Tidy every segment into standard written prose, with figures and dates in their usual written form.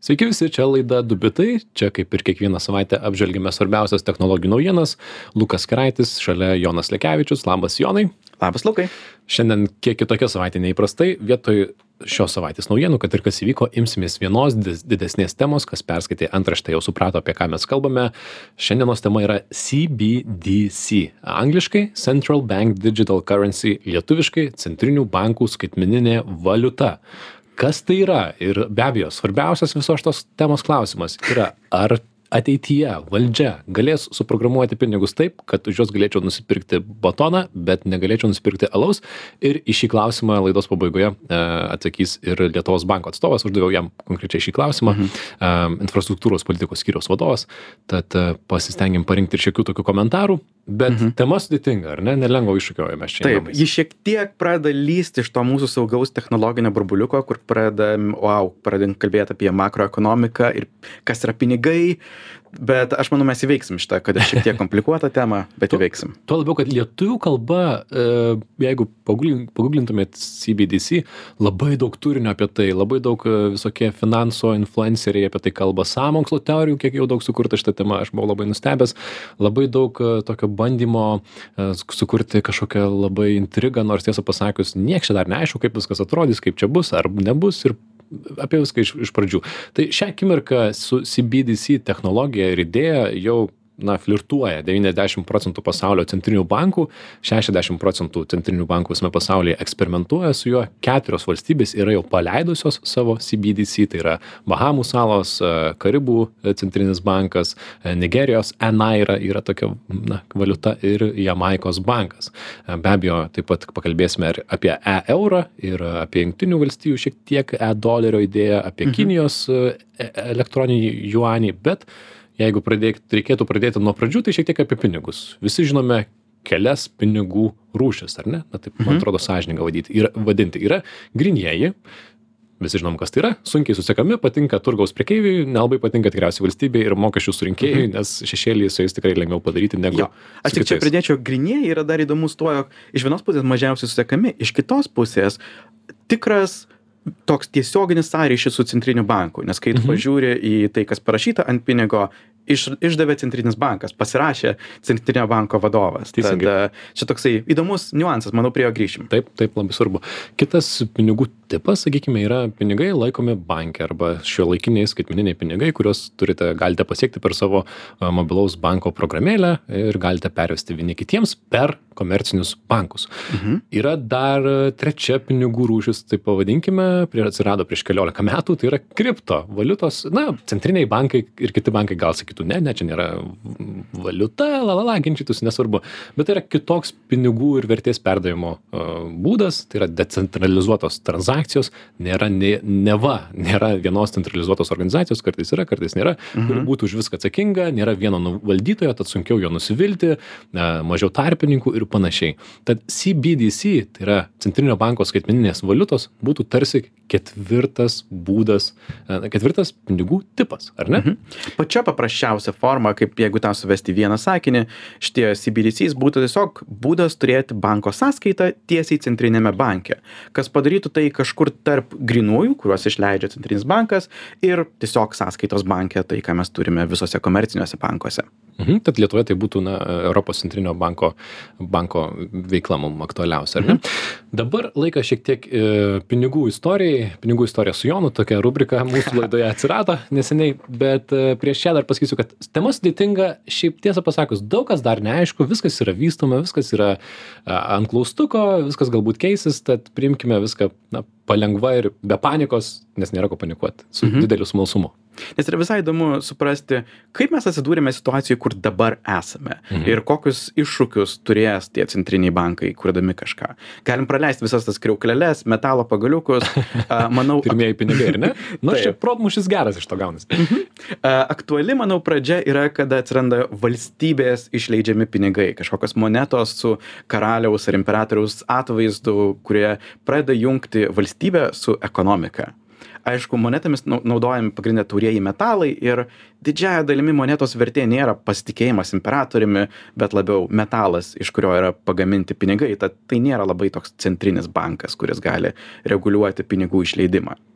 Sveiki visi, čia laida Du bitai. Čia kaip ir kiekvieną savaitę apžvelgiame svarbiausias technologijų naujienas. Lukas Keraitis, šalia Jonas Lekevičius. Labas, Jonai. Labas, Lukai. Šiandien kiek kitokia savaitė neįprastai. Vietoj šios savaitės naujienų, kad ir kas įvyko, imsimės vienos didesnės temos. Kas perskaitė antraštę, jau suprato, apie ką mes kalbame. Šiandienos tema yra CBDC. Angliškai Central Bank Digital Currency, lietuviškai Centrinių bankų skaitmeninė valiuta. Kas tai yra? Ir be abejo, svarbiausias visos šitos temos klausimas yra, ar ateityje valdžia galės suprogramuoti pinigus taip, kad už juos galėčiau nusipirkti batoną, bet negalėčiau nusipirkti alaus. Ir į šį klausimą laidos pabaigoje atsakys ir Lietuvos banko atstovas. Uždaviau jam konkrečiai šį klausimą. Infrastruktūros politikos skyriaus vadovas. Tad pasistengiam parinkti ir šiokių tokių komentarų. Bet tema sudėtinga, ar ne? Nelengvo iššūkio mes čia. Taip, ji šiek tiek pradeda lysti iš to mūsų saugaus technologinio burbuliuko, kur pradedam kalbėti apie makroekonomiką ir kas yra pinigai. Bet aš manau, mes įveiksim šitą, kad yra šiek tiek komplikuota tema, bet įveiksim. Tuo labiau, kad lietuvių kalba, jeigu paguglintumėt CBDC, labai daug turinio apie tai, labai daug visokie finanso influenceriai apie tai kalba, sąmokslo teorijų, kiek jau daug sukurta šitą temą, aš buvau labai nustebęs, labai daug tokio bandymo sukurti kažkokią labai intrigą, nors tiesą pasakius, nieks čia dar neaišku, kaip viskas atrodys, kaip čia bus ar nebus ir apie viską iš pradžių. Tai šią akimirką su CBDC technologija ir idėja jau flirtuoja 90% pasaulio centrinių bankų, 60% centrinių bankų visame pasaulyje eksperimentuoja su juo, 4 valstybės yra jau paleidusios savo CBDC, tai yra Bahamų salos, Karibų centrinis bankas, Nigerijos Naira yra tokia valiuta ir Jamaikos bankas. Be abejo, taip pat pakalbėsime ir apie e-eurą ir apie Jungtinių valstijų šiek tiek e-dolerio idėją, apie Kinijos elektroninį juanį, bet jeigu reikėtų pradėti nuo pradžių, tai šiek tiek apie pinigus. Visi žinome kelias pinigų rūšis, ar ne? Taip, man atrodo, sąžininga vadinti. Yra grynieji, visi žinom, kas tai yra, sunkiai susekami, patinka turgaus prekeiviui, nelabai patinka tikriausiai valstybei ir mokesčių surinkėjui, nes šešėlį su jais tikrai lengviau padaryti negu. Aš tik čia pridėčiau, grynieji yra dar įdomus tuo, jog iš vienos pusės mažiausiai susekami, iš kitos pusės tikras toks tiesioginis sąryšis su centriniu banku, nes kai tu pažiūri į tai, kas parašyta ant pinigo, išdavė centrinis bankas, pasirašė centrinio banko vadovas. Tad čia toksai įdomus niuansas, manau, prie jo grįšim. Taip, labai svarbu. Kitas pinigų tipas, sakykime, yra pinigai laikomi banke arba šiuolaikiniai skaitmeniniai pinigai, kuriuos galite pasiekti per savo mobilaus banko programėlę ir galite pervesti vieni kitiems per komercinius bankus. Yra dar trečia pinigų rūšis, taip pavadinkime, atsirado prieš 14 metų, tai yra kriptovaliutos. Centriniai bankai ir kiti bankai gal sakytų, ne, čia nėra valiuta, ginčytųsi, nesvarbu. Bet tai yra kitoks pinigų ir vertės perdavimo būdas, tai yra decentralizuotos transakcijos, nėra vienos centralizuotos organizacijos, kartais yra, kartais nėra, kuri būtų už viską atsakinga, nėra vieno valdytojo, tad sunkiau jo nusivilti, mažiau tarpininkų ir panašiai. Tad CBDC, tai yra Centrinio banko skaitmeninės valiutos, būtų tarsi ketvirtas pinigų tipas, ar ne? Pačia paprasčiausia forma, kaip jeigu tą suvesti vieną sakinį, šitie CBDCs būtų tiesiog būdas turėti banko sąskaitą tiesiai centrinėme banke, kas padarytų tai kažkur tarp grynųjų, kuriuos išleidžia centrinis bankas, ir tiesiog sąskaitos banke, tai ką mes turime visose komerciniuose bankuose. Tad Lietuvoje tai būtų Europos centrinio banko veikla mums aktualiausia, ar ne? Dabar laikas šiek tiek pinigų istorija su Jonu, tokia rubrika mūsų laidoje atsirado neseniai, bet prieš šią dar pasakysiu, kad tema sudėtinga, šiaip tiesą pasakius, daug kas dar neaišku, viskas yra vystoma, viskas yra ant klaustuko, viskas galbūt keisis, tad priimkime viską palengva ir be panikos, nes nėra ko panikuoti, su dideliu smalsumu. Nes yra visai įdomu suprasti, kaip mes atsidūrėme situacijoje, kur dabar esame ir kokius iššūkius turės tie centriniai bankai, kurdami kažką. Galim praleisti visas tas kriauklelės, metalo pagaliukus. Manau, pirmieji pinigai, ar ne? Čia protmušis geras iš to gaunasi. Aktuali, manau, pradžia yra, kada atsiranda valstybės išleidžiami pinigai, kažkokios monetos su karaliaus ar imperatoriaus atvaizdu, kurie pradeda jungti valstybę su ekonomika. Aišku, monetomis naudojami pagrindiniai taurieji metalai ir didžiąja dalimi monetos vertė nėra pasitikėjimas imperatoriumi, bet labiau metalas, iš kurio yra pagaminti pinigai. Tad tai nėra labai toks centrinis bankas, kuris gali reguliuoti pinigų išleidimą.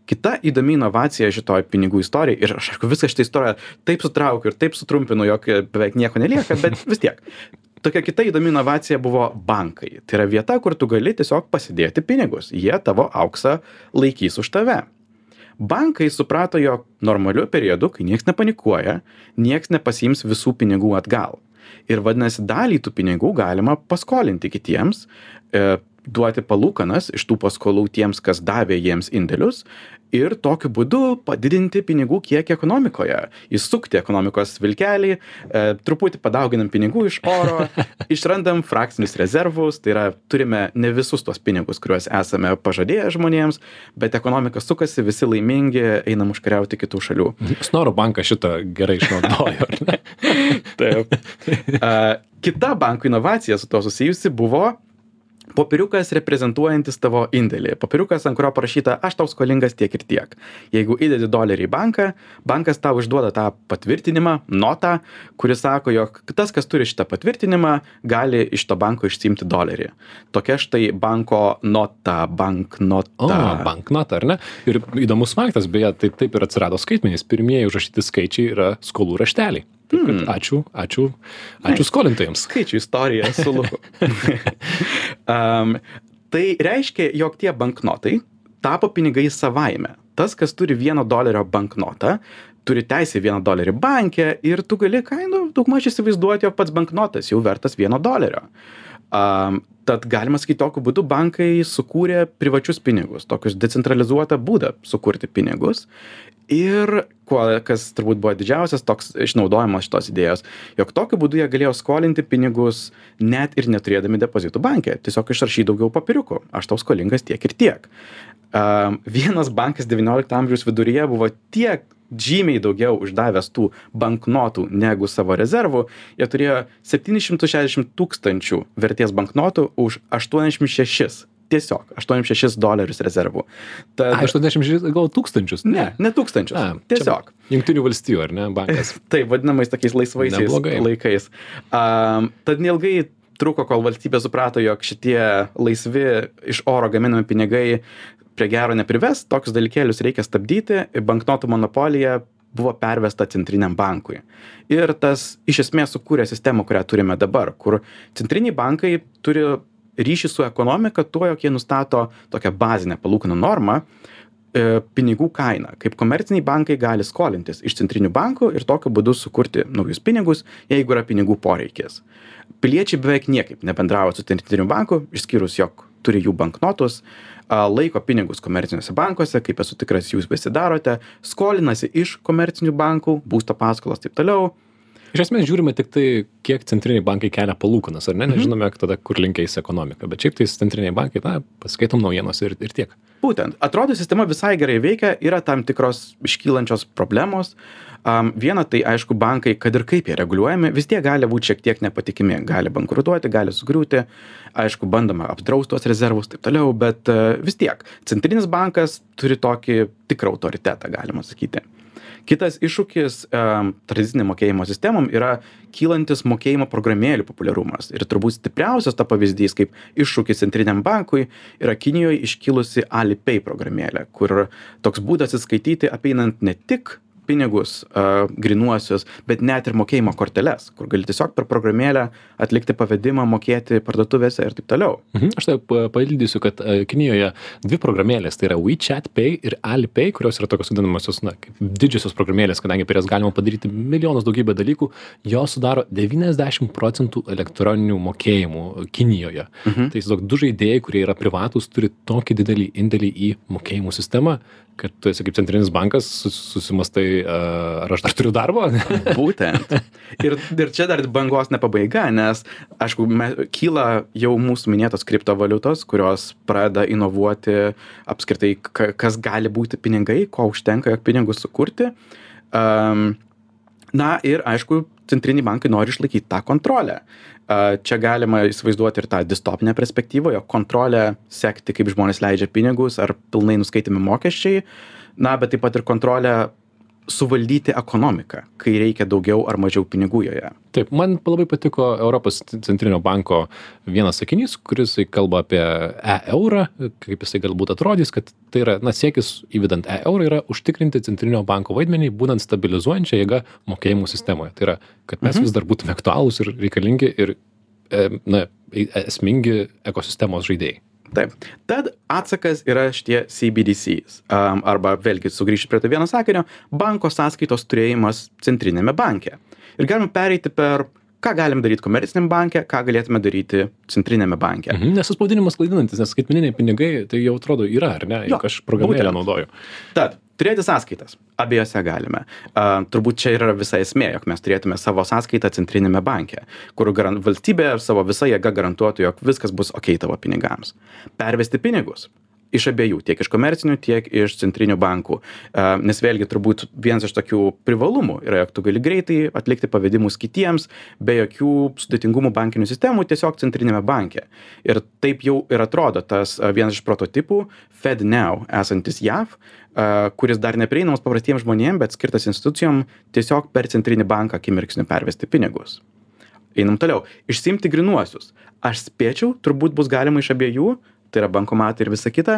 Kita įdomi inovacija šitoj pinigų istorijai, ir aš aišku visą šitą istoriją taip sutraukiu ir taip sutrumpinu, jog beveik nieko nelieka, bet vis tiek. Tokia kita įdomi inovacija buvo bankai. Tai yra vieta, kur tu gali tiesiog pasidėti pinigus. Jie tavo auksą laikys už tave. Bankai suprato, jog normaliu periodu, kai nieks nepanikuoja, nieks nepasiims visų pinigų atgal. Ir vadinasi, dalį tų pinigų galima paskolinti kitiems, duoti palūkanas iš tų paskolų tiems, kas davė jiems indėlius, ir tokiu būdu padidinti pinigų kiekį ekonomikoje, įsukti ekonomikos vilkelį, truputį padauginam pinigų iš oro, išrandam frakcinius rezervus, tai yra turime ne visus tos pinigus, kuriuos esame pažadėję žmonėms, bet ekonomika sukasi, visi laimingi, einam užkariauti kitų šalių. Snoro bankas šitą gerai išnaudojo, ar ne? Taip. Kita bankų inovacija su to susijusi buvo popieriukas reprezentuojantis tavo indėlį. Popieriukas, ant kurio parašyta, aš tau skolingas tiek ir tiek. Jeigu įdedi dolerį į banką, bankas tau išduoda tą patvirtinimą, notą, kuris sako, jog tas, kas turi šitą patvirtinimą, gali iš to banko išsiimti dolerį. Tokia štai banko nota, banknota. Banknota, ar ne? Ir įdomus faktas, beje, tai taip ir atsirado skaitmenys. Pirmieji užrašyti skaičiai yra skolų rašteliai. Taip, kad ačiū skolintojams. Skaičių istorija su Luku. Tai reiškia, jog tie banknotai tapo pinigai savaime. Tas, kas turi $1 banknotą, turi teisę $1 banke ir tu gali daugmaž įsivaizduoti, jog pats banknotas jau vertas $1. Tad galima sakyti, tokiu būdu bankai sukūrė privačius pinigus, tokius decentralizuotą būdą sukurti pinigus. Ir kas turbūt buvo didžiausias toks išnaudojimas šitos idėjos, jog tokiu būdu jie galėjo skolinti pinigus net ir neturėdami depozitų banke. Tiesiog išrašyti daugiau popieriukų. Aš tau skolingas tiek ir tiek. Vienas bankas 19 amžiaus viduryje buvo tiek žymiai daugiau uždavęs tų banknotų negu savo rezervų. Jie turėjo 760 000 vertės banknotų už 86. Tiesiog $86 rezervų. 86 gal tūkstančius? Ne tūkstančius. Tiesiog. Jungtinių valstijų, ar ne, bankas? Taip, vadinamais tokiais laisvaisiais laikais. Tad neilgai truko, kol valstybė suprato, jog šitie laisvi iš oro gaminami pinigai prie gero neprives, tokius dalykėlius reikia stabdyti, banknotų monopolija buvo pervesta centriniam bankui. Ir tas iš esmės sukūrė sistemą, kurią turime dabar, kur centriniai bankai turi ryšį su ekonomika tuo, jog jie nustato tokią bazinę palūkanų normą, pinigų kainą, kaip komerciniai bankai gali skolintis iš centrinių bankų ir tokiu būdu sukurti naujus pinigus, jeigu yra pinigų poreikis. Piliečiai beveik niekaip nebendravo su centriniu banku, išskyrus, jog turi jų banknotus, laiko pinigus komerciniuose bankuose, kaip esu tikras, jūs visi darote, skolinasi iš komercinių bankų, būsto paskolas, taip toliau. Iš esmės žiūrime tik tai, kiek centriniai bankai kelia palūkanas, ar ne? Nežinome tada, kur linkiais ekonomika. Bet šiaip tai centriniai bankai, paskaitom naujienos ir tiek. Būtent. Atrodo, sistema visai gerai veikia, yra tam tikros iškylančios problemos. Viena, tai aišku, bankai, kad ir kaip jie reguliuojami, vis tiek gali būti šiek tiek nepatikimi. Gali bankrutuoti, gali sugriūti. Aišku, bandoma apdrausti tuos rezervus, taip toliau, bet vis tiek. Centrinis bankas turi tokį tikrą autoritetą, galima sakyti. Kitas iššūkis tradicinė mokėjimo sistemom yra kylantis mokėjimo programėlių populiarumas. Ir turbūt stipriausias to pavyzdys, kaip iššūkis centriniam bankui, yra Kinijoje iškilusi Alipay programėlė, kur toks būdas atsiskaityti apeinant ne tik pinigus grynuosius, bet net ir mokėjimo korteles, kur gali tiesiog per programėlę atlikti pavedimą, mokėti parduotuvėse ir taip toliau. Aš tai paildysiu, kad Kinijoje dvi programėlės, tai yra WeChat Pay ir Alipay, kurios yra tokios vadinamosios, kaip didžiosios programėlės, kadangi per jas galima padaryti milijonus daugybę dalykų, jos sudaro 90% elektroninių mokėjimų Kinijoje. Tai tiesiog du žaidėjai, kurie yra privatūs, turi tokį didelį indėlį į mokėjimų sistemą, kad tu esi kaip centrinis bankas, susimastai, ar aš dar turiu darbą? Būtent. Ir čia dar bangos nepabaiga, nes, aišku, kyla jau mūsų minėtos kriptovaliutos, kurios pradeda inovuoti apskritai, kas gali būti pinigai, ko užtenka, jog pinigus sukurti. Na ir, aišku, centriniai bankai nori išlaikyti tą kontrolę. Čia galima įsivaizduoti ir tą distopinę perspektyvą, jo kontrolę sekti, kaip žmonės leidžia pinigus, ar pilnai nuskaitimi mokesčiai, bet taip pat ir kontrolę suvaldyti ekonomiką, kai reikia daugiau ar mažiau pinigų joje. Taip, man labai patiko Europos centrinio banko vienas sakinys, kuris kalba apie e-eurą, kaip jisai galbūt atrodys, kad tai yra, siekis įvedant e-eurą yra užtikrinti centrinio banko vaidmenį, būnant stabilizuojančią jėgą mokėjimų sistemoje. Tai yra, kad mes vis dar būtume aktualūs ir reikalingi ir esmingi ekosistemos žaidėjai. Taip. Tad atsakas yra šitie CBDCs. Arba vėlgi sugrįžti prie to vieno sakinio, banko sąskaitos turėjimas centrinėme banke. Ir galime pereiti per, ką galim daryti komerciniam banke, ką galėtume daryti centrinėme banke. Nes tas pavadinimas klaidinantis, nes skaitmeniniai pinigai, tai jau atrodo yra, ar ne? Juk aš programėlę naudoju. Tad, turėti sąskaitas. Abiejose galime. Turbūt čia yra visa esmė, jog mes turėtume savo sąskaitą centrinėme banke, kur valstybė savo visą jėgą garantuotų, jog viskas bus ok tavo pinigams. Pervesti pinigus. Iš abiejų, tiek iš komercinių, tiek iš centrinių bankų. Nes vėlgi turbūt vienas iš tokių privalumų yra, jog tu gali greitai atlikti pavedimus kitiems, be jokių sudėtingumų bankinių sistemų, tiesiog centrinėme banke. Ir taip jau ir atrodo tas vienas iš prototipų FedNow esantis JAV, kuris dar neprieinamas paprastiems žmonėms, bet skirtas institucijom tiesiog per centrinį banką akimirksniu pervesti pinigus. Einam toliau. Išsiimti grynuosius. Aš spėčiau, turbūt bus galima iš abiejų, tai yra bankomatai ir visa kita.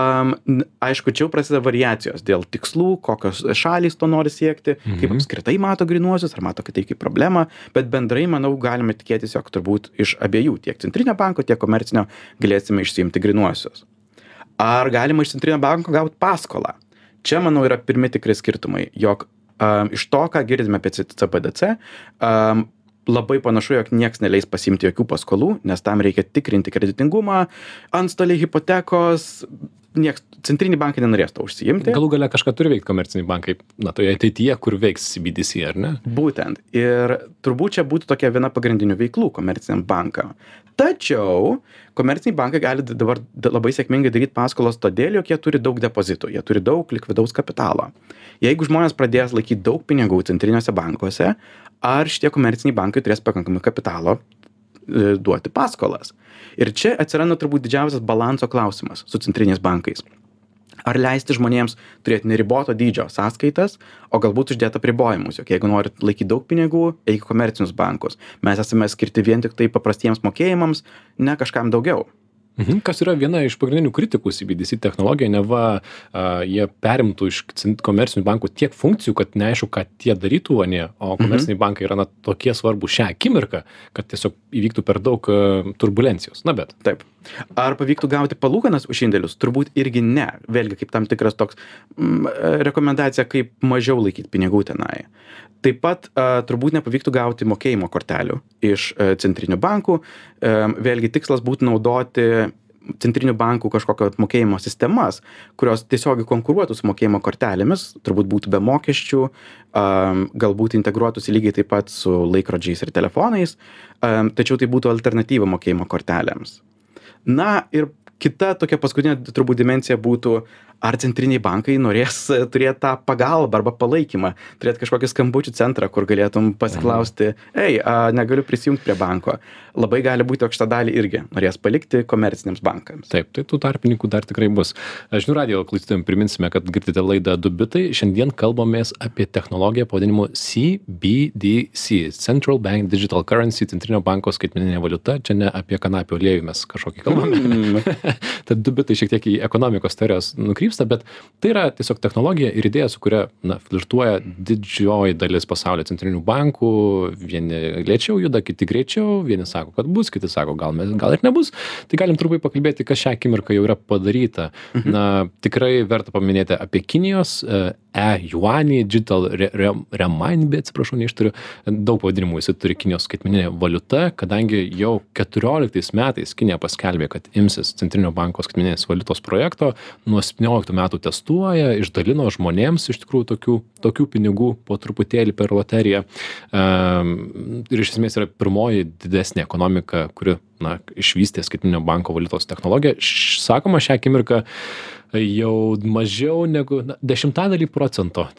Aišku, čia jau prasideda variacijos dėl tikslų, kokios šalys to nori siekti, kaip apskritai mato grynuosius, ar mato tai kaip problemą, bet bendrai, manau, galime tikėtis, jog turbūt iš abiejų, tiek centrinio banko, tiek komercinio, galėsime išsiimti grynuosius. Ar galima iš centrinio banko gauti paskolą? Čia, manau, yra pirmi tikri skirtumai, jog iš to, ką girdime apie CBDC, labai panašu, jog nieks neleis pasiimti jokių paskolų, nes tam reikia tikrinti kreditingumą, antstoliai, hipotekos, centriniai bankai nenorės to užsiimti. Galų gale kažką turi veikti komerciniai bankai, toje ateityje, kur veiks CBDC, ar ne? Būtent. Ir turbūt čia būtų tokia viena pagrindinių veiklų komerciniam bankam. Tačiau komerciniai bankai gali dabar labai sėkmingai daryti paskolas todėl, jog jie turi daug depozitų, jie turi daug likvidaus kapitalo. Jeigu žmonės pradės laikyti daug pinigų centriniuose bankuose, ar šitie komerciniai bankai turės pakankamai kapitalo duoti paskolas. Ir čia atsiranda turbūt didžiausias balanso klausimas su centriniais bankais. Ar leisti žmonėms turėti neriboto dydžio sąskaitas, o galbūt uždėti apribojimus, jog jeigu norit laikyti daug pinigų, eik į komercinius bankus. Mes esame skirti vien tik tai paprastiems mokėjimams, ne kažkam daugiau. Kas yra viena iš pagrindinių kritikų CBDC technologija, neva jie perimtų iš komercinių bankų tiek funkcijų, kad neaišku, ką tie darytų, o komerciniai bankai yra tokie svarbus šią akimirką, kad tiesiog įvyktų per daug turbulencijos. Bet. Taip. Ar pavyktų gauti palūkanas už indėlius? Turbūt irgi ne. Vėlgi kaip tam tikras toks rekomendacija, kaip mažiau laikyti pinigų tenai. Taip pat turbūt nepavyktų gauti mokėjimo kortelių iš centrinių bankų. Vėlgi tikslas būtų naudoti centrinių bankų kažkokio mokėjimo sistemas, kurios tiesiogiai konkuruotų su mokėjimo kortelėmis, turbūt būtų be mokesčių, galbūt integruotųsi lygiai taip pat su laikrodžiais ir telefonais, tačiau tai būtų alternatyva mokėjimo kortelėms. Na ir kita tokia paskutinė turbūt dimensija būtų, ar centriniai bankai norės turėti tą pagalbą arba palaikymą, turėti kažkokį skambučių centrą, kur galėtum pasiklausti, negaliu prisijungti prie banko. Labai gali būti, jog šitą dalį irgi norės palikti komerciniams bankams. Taip, tai tų tarpininkų dar tikrai bus. Žinių radijo klausytojams priminsime, kad girdite laidą 2 bitai. Šiandien kalbamės apie technologiją pavadinimu CBDC, Central Bank Digital Currency, centrinio banko skaitmeninė valiuta. Čia ne apie kanapių aliejų mes kažkokį kalbame. Tad 2 bitai šiek tiek į ekonomikos teorijos nukrypsta, bet tai yra tiesiog technologija ir idėja, su kuria flirtuoja didžioji dalis pasaulio centrinių bankų. Vieni lėčiau juda, kiti greičiau, vieni sako, kad bus, kiti sako, gal ir nebus. Tai galim trumpai pakalbėti, kas šią akimirką jau yra padaryta. Tikrai verta paminėti apie Kinijos e-juanį, digital renminbi, atsiprašau, neištariu, daug pavadinimų jis turi Kinijos skaitmeninė valiuta, kadangi jau 14 metais Kinija paskelbė, kad imsis centrinio banko skaitmeninės valiutos projekto, nuo 17 metų testuoja, išdalino žmonėms iš tikrųjų tokių pinigų po truputėlį per loteriją. Ir iš esmės yra pirmoji didesnė ekonomika, kuri išvystė skaitmeninio banko valiutos technologiją. Sakoma, šią akimirką jau mažiau negu 10%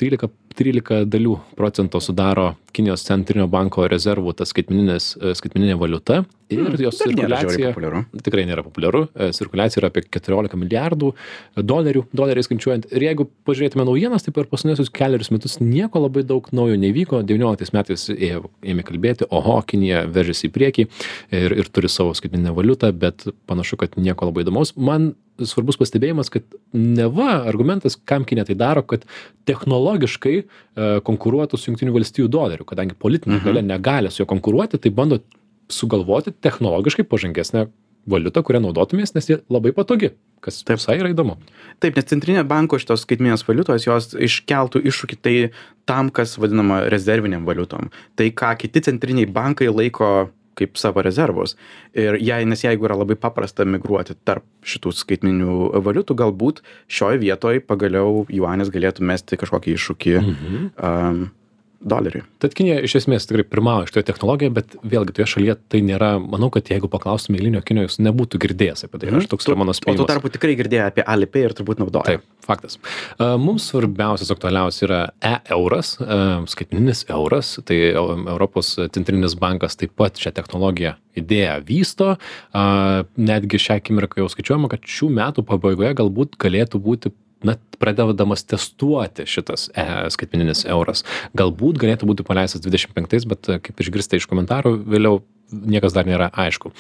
13% sudaro Kinijos centrinio banko rezervų ta skaitmeninė valiuta ir jos cirkuliacija tikrai nėra populiaru. Cirkuliacija yra apie 14 milijardų doleriai skaičiuojant. Ir jeigu pažiūrėtume naujienas, tai per paskutiniuosius kelerius metus nieko labai daug naujo nevyko. 19 metais ėmė kalbėti, Kinija veržiasi į priekį ir turi savo skaitmeninę valiutą, bet panašu, kad nieko labai įdomaus. Man svarbus pastebėjimas, kad neva argumentas, kam Kinija tai daro, kad technologiškai konkuruotų su Jungtinių valstijų doleriu, kadangi politinė galia negali su jo konkuruoti, tai bando sugalvoti technologiškai pažangesnę valiutą, kurią naudotumės, nes jie labai patogi, kas visai yra įdomu. Taip, nes centrinė banko šitos skaitmeninės valiutos, jos iškeltų iššūkį tai tam, kas vadinama rezerviniam valiutom. Tai, ką kiti centriniai bankai laiko kaip savo rezervus. Nes jeigu yra labai paprasta migruoti tarp šitų skaitmeninių valiutų, galbūt šioje vietoje pagaliau juanis galėtų mesti kažkokį iššūkį doleriui. Tad Kinija iš esmės tikrai pirmauja šitoje technologijoje, bet vėlgi toje šalyje tai nėra, manau, kad jeigu paklaustume eilinio kinio, jūs nebūtų girdėjęs apie tai. Toks yra mano spėjimas. O tu tarpu tikrai girdėjai apie Alipay ir turbūt naudoja. Taip, faktas. Mums svarbiausias, aktualiausias yra euras, skaitmeninis euras. Tai Europos centrinis bankas taip pat šią technologiją idėją vysto. Netgi šią akimirką jau skaičiuojama, kad šių metų pabaigoje galbūt galėtų būti pradedamas testuoti šitas skaitmeninis euras. Galbūt galėtų būti paleistas 25, bet kaip išgirsite iš komentarų, vėliau niekas dar nėra aišku.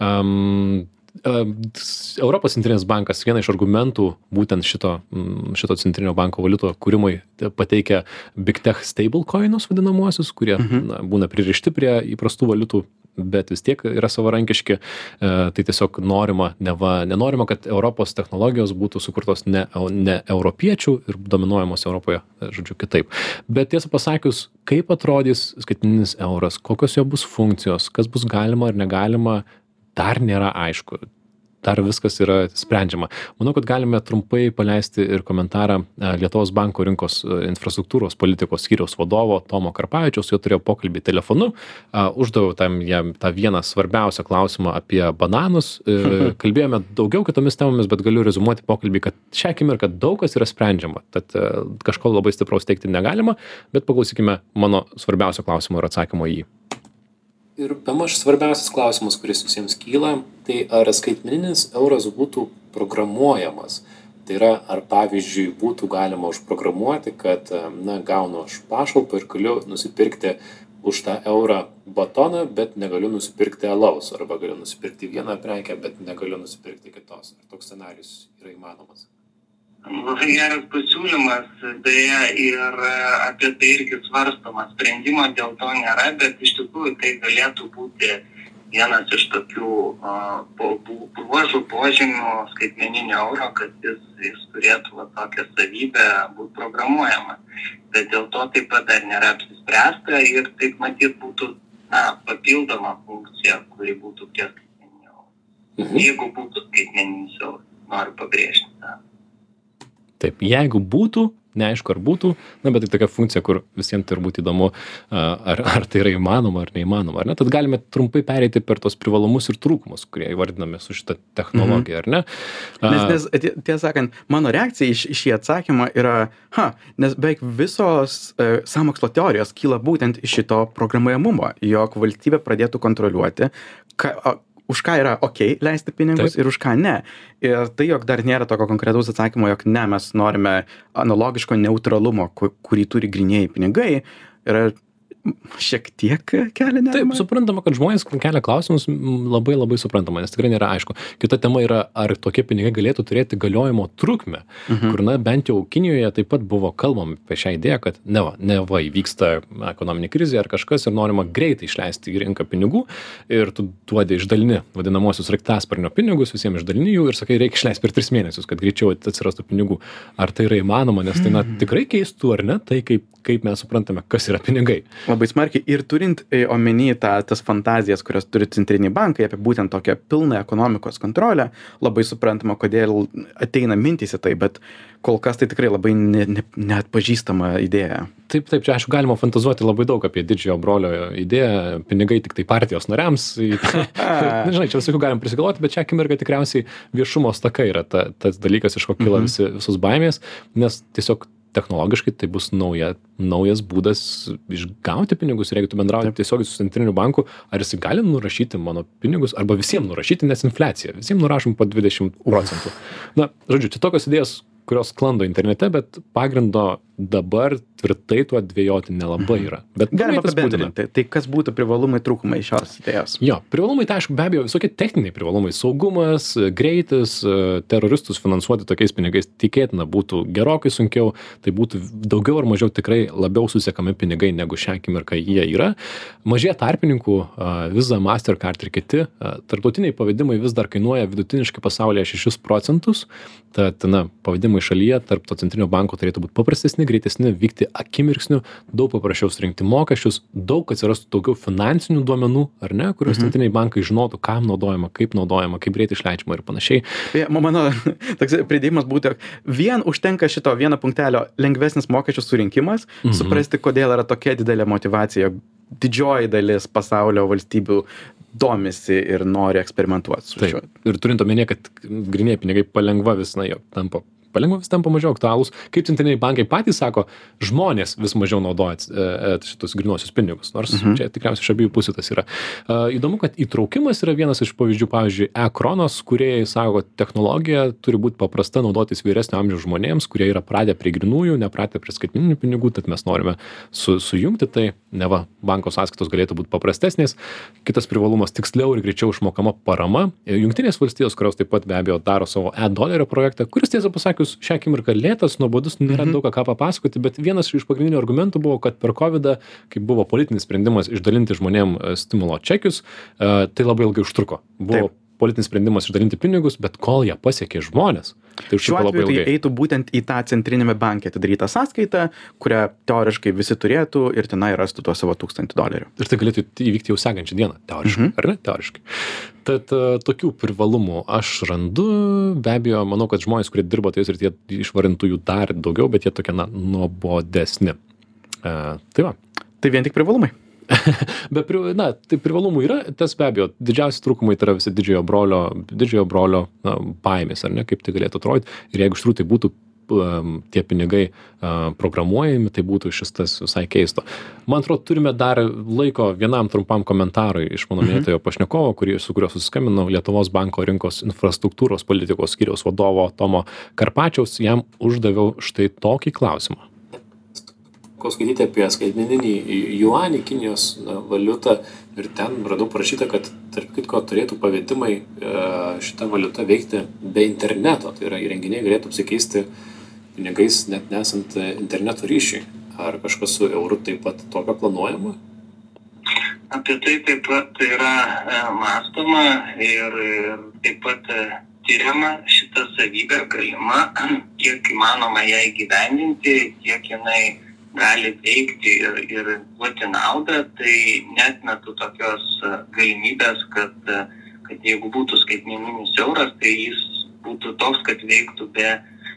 Europos centrinis bankas vieną iš argumentų būtent šito centrinio banko valiuto kūrimui pateikia Big Tech stablecoinus vadinamuosius, kurie būna pririšti prie įprastų valiutų, bet vis tiek yra savarankiški. Tai tiesiog nenorima, kad Europos technologijos būtų sukurtos ne europiečių ir dominuojamos Europoje, žodžiu, kitaip. Bet tiesą pasakius, kaip atrodys skaitmeninis euras, kokios jo bus funkcijos, kas bus galima ar negalima, dar nėra aišku. Dar viskas yra sprendžiama. Manau, kad galime trumpai paleisti ir komentarą Lietuvos banko rinkos infrastruktūros politikos skyriaus vadovo Tomo Karpavičiaus. Jo turėjau pokalbį telefonu. Uždaviau jam tą vieną svarbiausią klausimą apie bananus. Kalbėjome daugiau kitomis temomis, bet galiu rezumuoti pokalbį, kad šią akimirką daug kas yra sprendžiama. Tad kažko labai stipraus teikti negalima, bet paklausykime mano svarbiausio klausimo ir atsakymo į jį. Ir bemaž svarbiausias klausimas, kuris visiems kyla, tai ar skaitmeninis euras būtų programuojamas. Tai yra, ar pavyzdžiui būtų galima užprogramuoti, kad gaunu aš pašalpą ir galiu nusipirkti už tą eurą batoną, bet negaliu nusipirkti alaus, arba galiu nusipirkti vieną prekę, bet negaliu nusipirkti kitos. Ar toks scenarius yra įmanomas? Labai geras pasiūlymas, beje, ir apie tai irgi svarstoma. Sprendimo dėl to nėra, bet iš tikrųjų tai galėtų būti vienas iš tokių bruožų, požymių skaitmeninio euro, kad jis turėtų tokią savybę būti programuojamas. Bet dėl to taip pat dar nėra apsispręsta ir taip matyt būtų papildoma funkcija, kuri būtų prie skaitmeninio euro. Jeigu būtų skaitmeninis euras, noriu pabrėžti tą. Taip, jeigu būtų, neaišku ar būtų, bet tai tokia funkcija, kur visiems turbūt įdomu, ar tai yra įmanoma ar neįmanoma, ar ne? Tad galime trumpai pereiti per tos privalumus ir trūkumus, kurie įvardinami su šita technologija, ar ne? Nes tiesą sakant, mano reakcija į šį atsakymą yra, nes beveik visos sąmokslo teorijos kyla būtent iš šito programuojamumo, jog valstybė pradėtų kontroliuoti, už ką yra leisti pinigus ir už ką ne. Ir tai, jog dar nėra tokio konkretaus atsakymo, jog ne, mes norime analogiško neutralumo, kurį turi grynieji pinigai, yra šiek tiek kelia nerimą. Taip, suprantama, kad žmonės kelia klausimus labai labai suprantama, nes tikrai nėra aišku. Kita tema yra, ar tokie pinigai galėtų turėti galiojimo trukmę, kur bent jau Kinijoje taip pat buvo kalbama apie šią idėją, kad neva įvyksta ekonominė krizė ar kažkas ir norima greitai išleisti į rinką pinigų ir tu duodi išdalini vadinamosius sraigtasparnio pinigus, visiems išdalini jų ir sakai, reikia išleisti per 3 mėnesius, kad greičiau atsirastų pinigų. Ar tai yra įmanoma, nes tai tikrai keistų ar ne, tai kaip mes suprantame, kas yra pinigai. Labai smarkiai ir turint omeny tas fantazijas, kurias turi centriniai bankai apie būtent tokią pilną ekonomikos kontrolę, labai suprantama, kodėl ateina mintys į tai, bet kol kas tai tikrai labai neatpažįstama idėja. Taip, čia aišku galima fantazuoti labai daug apie didžiojo brolio idėją, pinigai tik tai partijos nariams. Nežinai, čia visokių galim prisigalvoti, bet čia akimirka tikriausiai viešumo stoka yra tas dalykas, iš ko kyla visus baimės, nes tiesiog technologiškai tai bus naujas būdas išgauti pinigus ir jeigu tu bendrauji tiesiogiai su centriniu banku, ar jis gali nurašyti mano pinigus, arba visiems nurašyti, nes infliacija, visiems nurašom po 20%. Na, žodžiu, čia tokios idėjos, kurios sklando internete, bet pagrindo dabar tvirtai tuo dvejoti nelabai yra. Bet galima apibendrinti. Tai kas būtų privalumai, trūkumai šios idėjos? Jo, privalumai tai aišku be abejo visokie techniniai privalumai. Saugumas, greitis, teroristus finansuoti tokiais pinigais tikėtina būtų gerokai sunkiau, tai būtų daugiau ar mažiau tikrai labiau susiekami pinigai negu šią akimirką jie yra. Mažėja tarpininkų, Visa, Mastercard ir kiti, tarptautiniai pavedimai vis dar kainuoja vidutiniškai pasaulyje 6%, tad pavedimai šalyje tarp to centrinio banko turėtų būti paprastesni, greitesni, vykti akimirksniu, daug paprasčiau surinkti mokesčius, daug atsirastų daugiau finansinių duomenų, ar ne, kuriuos centriniai bankai žinotų, kam naudojama, kaip greitai išleidžiama ir panašiai. Mano toks pridėjimas būtų, vien užtenka šito vieno punktelio lengvesnis mokesčių surinkimas, suprasti, kodėl yra tokia didelė motyvacija. Didžioji dalis pasaulio valstybių domisi ir nori eksperimentuoti su šiuo. Ir turint omenyje, kad grynieji pinigai palengva vis tampa mažiau aktualūs. Kaip centriniai bankai patys sako, žmonės vis mažiau naudoja šitus grynuosius pinigus, nors čia tikriausiai iš abiejų pusių tas yra. Įdomu, kad įtraukimas yra vienas iš pavyzdžių, pavyzdžiui, e-kronos, kurie sako, kad technologija turi būti paprasta naudotis vyresnio amžiaus žmonėms, kurie yra pratę prie grynųjų, nepratę prie skaitmeninių pinigų, tad mes norime sujungti tai, neva banko sąskaitos galėtų būti paprastesnės. Kitas privalumas, tiksliau ir greičiau išmokama parama. Jungtinės valstijos, kurios taip pat be abejo daro savo e-dolerio projektą, kuris tiesą pasakius šią akimirką lėtas, nuobodus, nėra daug ką papasakoti, bet vienas iš pagrindinių argumentų buvo, kad per COVID, kai buvo politinis sprendimas išdalinti žmonėm stimulo čekius, tai labai ilgai užtruko. Buvo politinis sprendimas išdalinti pinigus, bet kol jie pasiekė žmonės, tai užtruko labai ilgai. Šiuo atveju tai eitų būtent į tą centrinėme banke atidarytą sąskaitą, kurią teoriškai visi turėtų ir tenai rastų tuos savo $1000. Ir tai galėtų įvykti jau sekančią dieną, teoriškai, ar ne? Teoriškai. Tad tokių privalumų aš randu, be abejo, manau, kad žmonės, kurie dirba tais ir tie išvarintų jų dar daugiau, bet jie tokie, nuobodesni. Tai va. Tai vien tik privalumai. Bet, tai privalumų yra, tas be abejo, didžiausi trūkumai tai yra visi didžiojo brolio baimės, ar ne, kaip tai galėtų atrodyti. Ir jeigu iš tikrųjų tai būtų tie pinigai programuojami, tai būtų šis tas visai keisto. Man atrodo, turime dar laiko vienam trumpam komentarui iš mano minėtojo pašnekovo, su kuriuo susiskambinau, Lietuvos banko rinkos infrastruktūros politikos skyriaus vadovo Tomo Karpačiaus, jam uždaviau štai tokį klausimą. Ko skaityti apie skaitmeninį juanį, Kinijos valiutą, ir ten radau parašyta, kad tarp kitko turėtų pavedimai šitą valiutą veikti be interneto, tai yra įrenginiai galėtų apsikeisti pinigais net nesant interneto ryšiui. Ar kažkas su euru taip pat tokio planuojama? Apie tai taip pat yra mąstoma ir taip pat tyriama šita savybė galima, kiek įmanoma ją įgyvendinti, kiek jinai gali veikti ir duoti naudą, tai neatmetu tokios galimybės, kad jeigu būtų skaitmeninis euras, tai jis būtų toks, kad veiktų be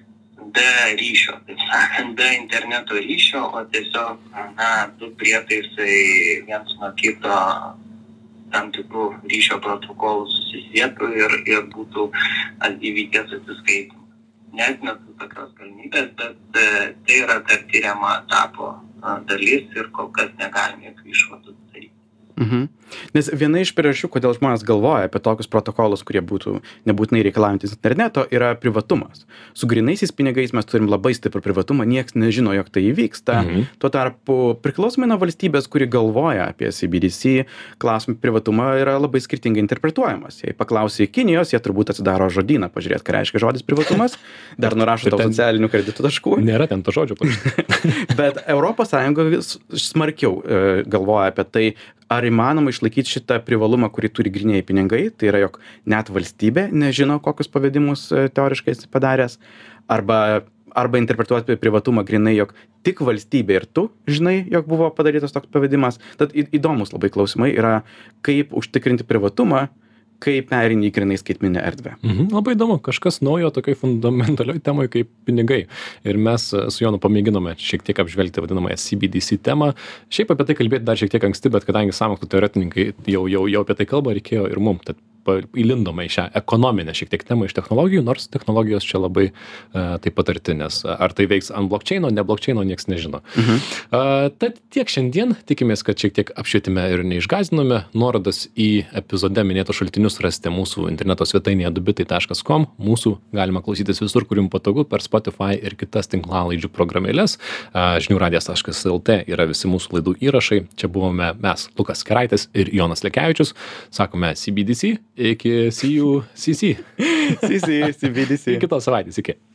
ryšio, taip sakant, be interneto ryšio, o tiesiog, du prietaisai viens nuo kito tam tikrų ryšio protokolų susisietų ir būtų įvykęs atsiskaitymas. Neatmetu tokios galimybės, bet tai yra dar tyriama etapo dalis ir kol kas negalime jokių išvadų daryti. Nes viena iš priežasčių, kodėl žmonės galvoja apie tokius protokolus, kurie būtų nebūtinai reikalaujantis interneto, yra privatumas. Su grynaisiais pinigais mes turim labai stiprų privatumą, nieks nežino, jog tai įvyksta. Tuo tarpu priklausomai nuo valstybės, kuri galvoja apie CBDC, klausimai privatumą yra labai skirtingai interpretuojamas. Jei paklausi Kinijos, jie turbūt atsidaro žodyną, pažiūrėt, ką reiškia žodis privatumas, dar nurašo tau socialinių kreditų taškų. Nėra ten to žodžio parašyta. Bet ES smarkiau galvoja apie tai, ar įmanoma išlaikyti šitą privalumą, kurį turi grynieji pinigai, tai yra, jog net valstybė nežino, kokius pavedimus teoriškai esi padaręs, arba interpretuoti privatumą grynai, jog tik valstybė ir tu žinai, jog buvo padarytas toks pavedimas. Tad įdomus labai klausimai yra, kaip užtikrinti privatumą, kaip pereini į grynai skaitmeninę erdvę. Labai įdomu, kažkas naujo tokioj fundamentalioj temai kaip pinigai. Ir mes su Jonu pamėginome šiek tiek apžvelgti vadinamąją CBDC temą. Šiaip apie tai kalbėti dar šiek tiek anksti, bet kadangi sąmokslo teoretininkai jau apie tai kalba, reikėjo ir mum. Tad įlindome į šią ekonominę šiek tiek temą iš technologijų, nors technologijos čia labai taip pat arti, nes ar tai veiks ant blockchaino, ne blockchaino, nieks nežino. Tad tiek šiandien, tikimės, kad šiek tiek apšvietime ir neišgąsdinome. Nuorodas į epizode minėtos šaltinius rasite mūsų interneto svetainėje dubitai.com. Mūsų galima klausytis visur, kur jums patogu, per Spotify ir kitas tinklalaidžių programėlės. žiniųradijas.lt yra visi mūsų laidų įrašai. Čia buvome mes, Lukas Keraitis ir Jonas Lekevičius. Sakome CBDC. Iki see you, CC. CBDC. Kitos savaitės, iki.